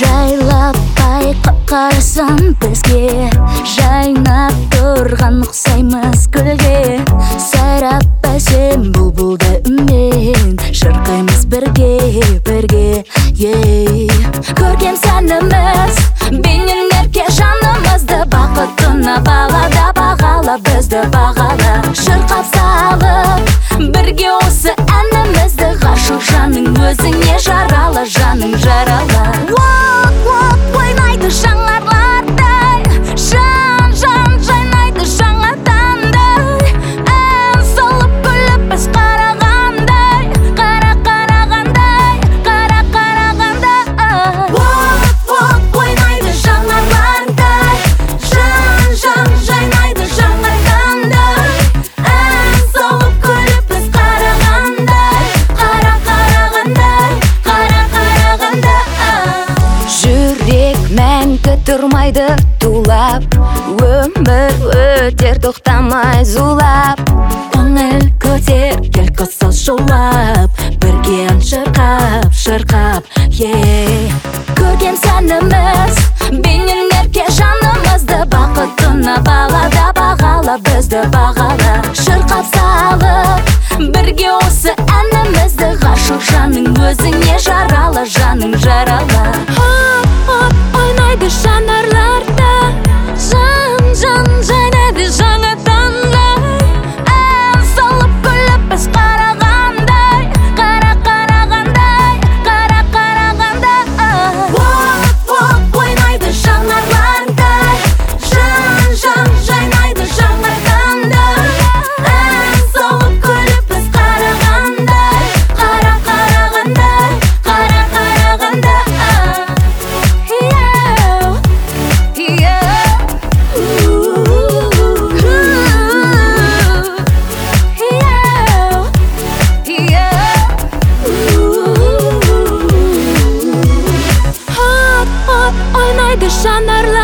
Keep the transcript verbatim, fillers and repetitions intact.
Жайлап байқап қарасын бізге, жайнап тұрған ұқсаймыз гүлге. Сайрап әсем бұлбұлдай үнмен, шырқаймыз бірге, бірге, ей. Көркем сәніміз бейнелерге жанымызды, бақытына балада бағала, бізді бағала. Шырқап салып бірге осы әнімізді, ғашық жаның өзіңе жаралы, жаның жаралы. Уоп, уоп, ойнайды жаңарлардай, жан, жан жайнайды жаңа таңдай. Ән салып күліп біз қарағандай, қара қарағандай, қара қарағандай. Уоп, уоп, ойнайды жаңарлардай, жан, жан жайнайды жаңа таңдай. Ән салып күліп біз қарағандай, қара қарағандай, қара қарағандай. Жүрек мәңгі тұрмайды тулап, өмір өтер тоқтамай зулап. Көңіл көтер, кел қосыл шулап, бірге ән шырқап, шырқап, ей. Көркем сәніміз бейнелерге жанымызды, бақытына балада бағала, бізді бағала. Шырқап салып бірге осы әнімізді, ғашық жаның өзіңе жаралы, жаның жаралы. Хоп, хоп, ойнайды жанарларда, жан, жан жайнайды жаңа таңдай. Ән салып күліп біз қарағандай, қара қарағандай, қара қарағандай. Уоп, уоп, ойнайды жанарлардай, жан, жан жайнайды жаңа таңдай. Ән салып күліп біз қарағандай, қара қарағандай, қара қарағандай. Ойнайды жанарлар.